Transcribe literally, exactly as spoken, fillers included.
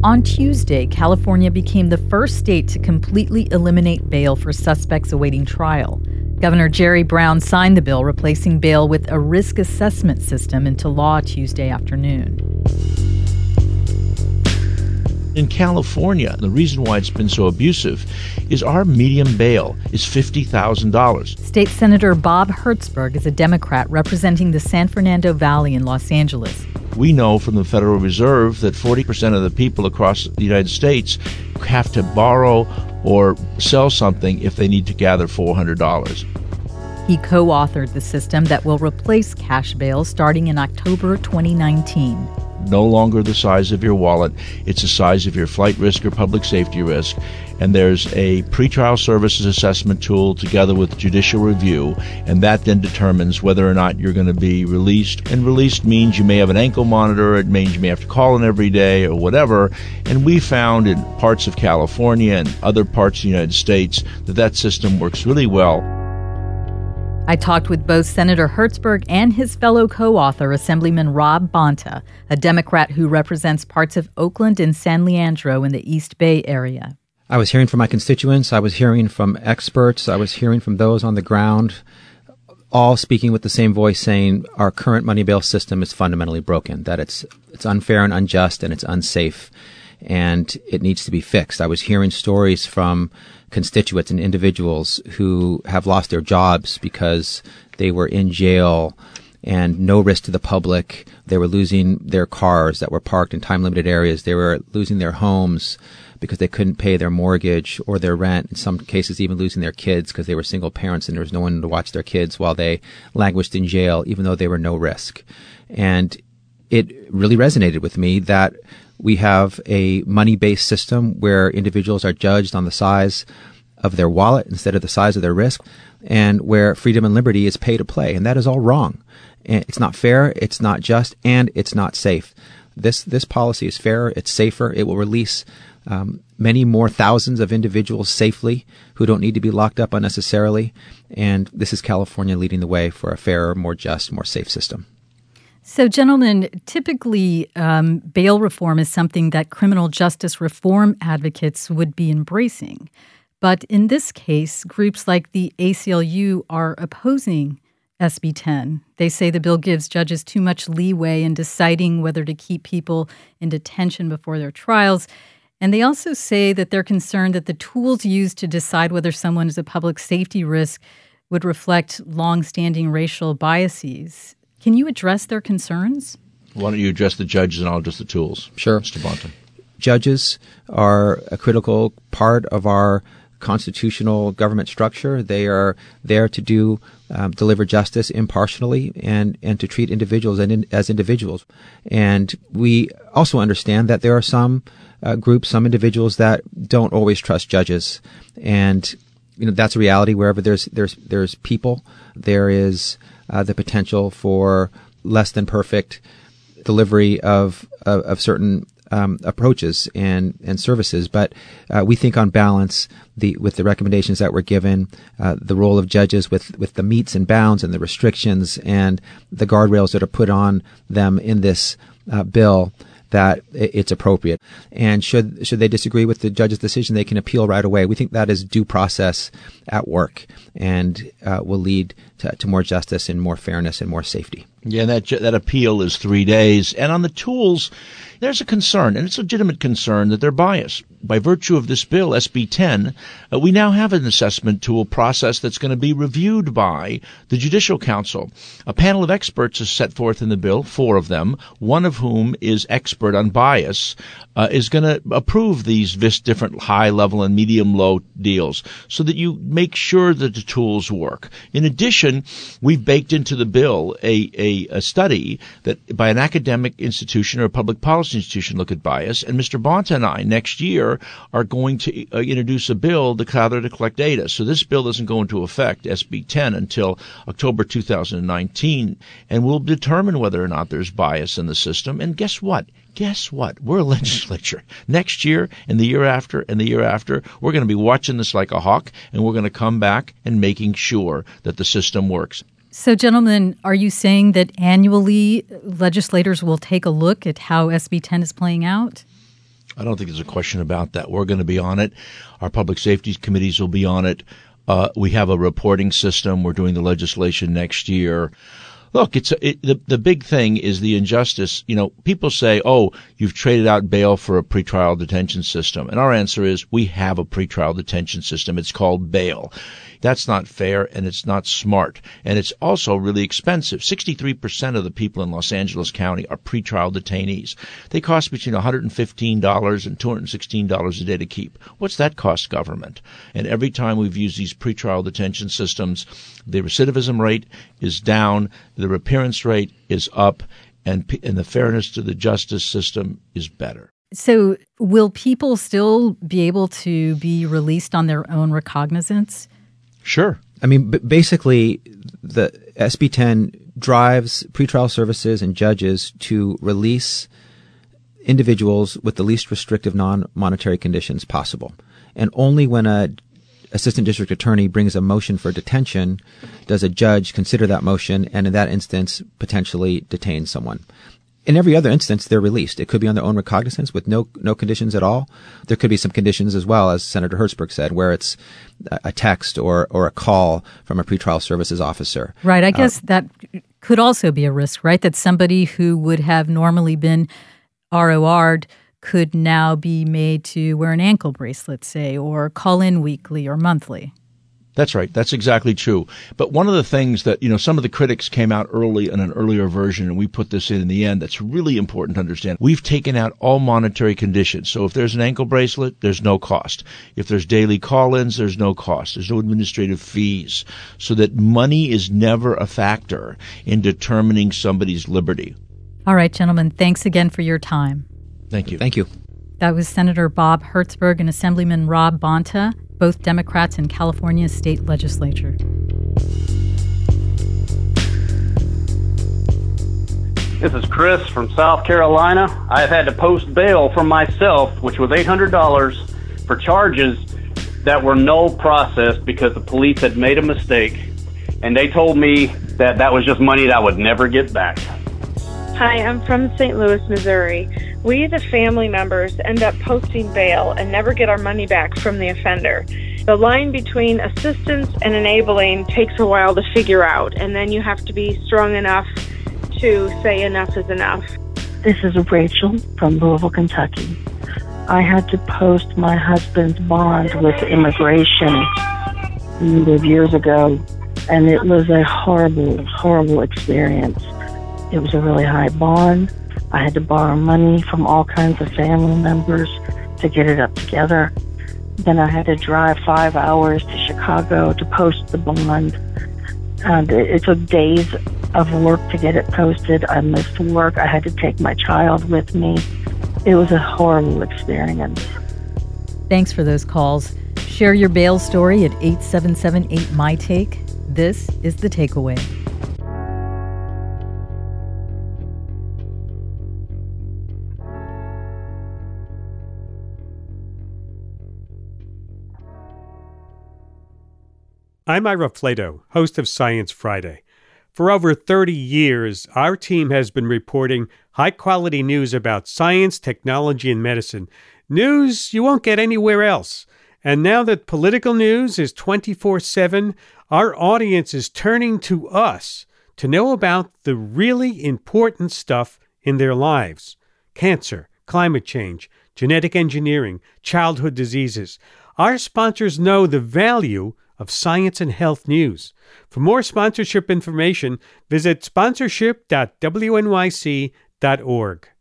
On Tuesday, California became the first state to completely eliminate bail for suspects awaiting trial. Governor Jerry Brown signed the bill replacing bail with a risk assessment system into law Tuesday afternoon. In California, the reason why it's been so abusive is our median bail is fifty thousand dollars. State Senator Bob Hertzberg is a Democrat representing the San Fernando Valley in Los Angeles. We know from the Federal Reserve that forty percent of the people across the United States have to borrow or sell something if they need to gather four hundred dollars. He co-authored the system that will replace cash bail starting in October twenty nineteen. No longer the size of your wallet, it's the size of your flight risk or public safety risk. And there's a pretrial services assessment tool together with judicial review, and that then determines whether or not you're going to be released. And released means you may have an ankle monitor, it means you may have to call in every day or whatever. And we found in parts of California and other parts of the United States that that system works really well. I talked with both Senator Hertzberg and his fellow co-author, Assemblyman Rob Bonta, a Democrat who represents parts of Oakland and San Leandro in the East Bay area. I was hearing from my constituents. I was hearing from experts. I was hearing from those on the ground, all speaking with the same voice, saying our current money bail system is fundamentally broken, that it's it's unfair and unjust and it's unsafe, and it needs to be fixed. I was hearing stories from constituents and individuals who have lost their jobs because they were in jail and no risk to the public. They were losing their cars that were parked in time-limited areas. They were losing their homes because they couldn't pay their mortgage or their rent. In some cases, even losing their kids because they were single parents and there was no one to watch their kids while they languished in jail, even though they were no risk. And it really resonated with me that we have a money-based system where individuals are judged on the size of their wallet instead of the size of their risk, and where freedom and liberty is pay to play. And that is all wrong. And it's not fair, it's not just, and it's not safe. This this policy is fairer, it's safer, it will release um, many more thousands of individuals safely who don't need to be locked up unnecessarily. And this is California leading the way for a fairer, more just, more safe system. So, gentlemen, typically um, bail reform is something that criminal justice reform advocates would be embracing. But in this case, groups like the A C L U are opposing S B ten. They say the bill gives judges too much leeway in deciding whether to keep people in detention before their trials. And they also say that they're concerned that the tools used to decide whether someone is a public safety risk would reflect longstanding racial biases. Can you address their concerns? Why don't you address the judges and I'll address the tools? Sure. Mister Bonta. Judges are a critical part of our constitutional government structure. They are there to do um, deliver justice impartially and, and to treat individuals and in, as individuals. And we also understand that there are some uh, groups, some individuals that don't always trust judges. And you know that's a reality. Wherever there's there's there's people, there is uh, the potential for less than perfect delivery of of, of certain Um, approaches and, and services. But uh, we think on balance, the with the recommendations that were given, uh, the role of judges with, with the metes and bounds and the restrictions and the guardrails that are put on them in this uh, bill, that it's appropriate. And should should they disagree with the judge's decision, they can appeal right away. We think that is due process at work and uh, will lead to, to more justice and more fairness and more safety. Yeah, and that that appeal is three days. And on the tools, there's a concern, and it's a legitimate concern, that they're biased. By virtue of this bill, S B ten, uh, we now have an assessment tool process that's going to be reviewed by the Judicial Council. A panel of experts is set forth in the bill, four of them, one of whom is expert on bias, uh, is going to approve these vis- different high-level and medium-low deals so that you make sure that the tools work. In addition, we've baked into the bill a, a, a study that by an academic institution or a public policy institution look at bias, and Mister Bonta and I next year are going to uh, introduce a bill to gather to collect data. So this bill doesn't go into effect, S B ten, until October two thousand nineteen, and we'll determine whether or not there's bias in the system. And guess what? Guess what? We're a legislature. Next year and the year after and the year after, we're going to be watching this like a hawk, and we're going to come back and making sure that the system works. So, gentlemen, are you saying that annually legislators will take a look at how S B ten is playing out? I don't think there's a question about that. We're going to be on it. Our public safety committees will be on it. Uh, we have a reporting system. We're doing the legislation next year. Look, it's it, the the big thing is the injustice. You know, people say, "Oh, you've traded out bail for a pretrial detention system," and our answer is, we have a pretrial detention system. It's called bail. That's not fair, and it's not smart, and it's also really expensive. sixty-three percent of the people in Los Angeles County are pretrial detainees. They cost between one hundred fifteen dollars and two hundred sixteen dollars a day to keep. What's that cost government? And every time we've used these pretrial detention systems, the recidivism rate is down, the appearance rate is up, and, and the fairness to the justice system is better. So will people still be able to be released on their own recognizance? Sure. I mean, b- basically, the S B ten drives pretrial services and judges to release individuals with the least restrictive non-monetary conditions possible. And only when a assistant district attorney brings a motion for detention does a judge consider that motion and in that instance potentially detain someone. In every other instance, they're released. It could be on their own recognizance with no no conditions at all. There could be some conditions as well, as Senator Hertzberg said, where it's a text or, or a call from a pretrial services officer. Right. I guess uh, that could also be a risk, right? That somebody who would have normally been R O R'd could now be made to wear an ankle bracelet, say, or call in weekly or monthly. That's right. That's exactly true. But one of the things that, you know, some of the critics came out early in an earlier version, and we put this in in the end, that's really important to understand. We've taken out all monetary conditions. So if there's an ankle bracelet, there's no cost. If there's daily call-ins, there's no cost. There's no administrative fees. So that money is never a factor in determining somebody's liberty. All right, gentlemen, thanks again for your time. Thank you. Thank you. That was Senator Bob Hertzberg and Assemblyman Rob Bonta, both Democrats in California's state legislature. This is Chris from South Carolina. I've had to post bail for myself, which was eight hundred dollars, for charges that were no processed because the police had made a mistake, and they told me that that was just money that I would never get back. Hi, I'm from Saint Louis, Missouri. We, the family members, end up posting bail and never get our money back from the offender. The line between assistance and enabling takes a while to figure out, and then you have to be strong enough to say enough is enough. This is Rachel from Louisville, Kentucky. I had to post my husband's bond with immigration a number of years ago, and it was a horrible, horrible experience. It was a really high bond. I had to borrow money from all kinds of family members to get it up together. Then I had to drive five hours to Chicago to post the bond. And it took days of work to get it posted. I missed work. I had to take my child with me. It was a horrible experience. Thanks for those calls. Share your bail story at eight seven seven eight, M Y Take. This is The Takeaway. I'm Ira Flato, host of Science Friday. For over thirty years, our team has been reporting high-quality news about science, technology, and medicine. News you won't get anywhere else. And now that political news is twenty-four seven, our audience is turning to us to know about the really important stuff in their lives. Cancer, climate change, genetic engineering, childhood diseases. Our sponsors know the value of science and health news. For more sponsorship information, visit sponsorship dot w n y c dot org.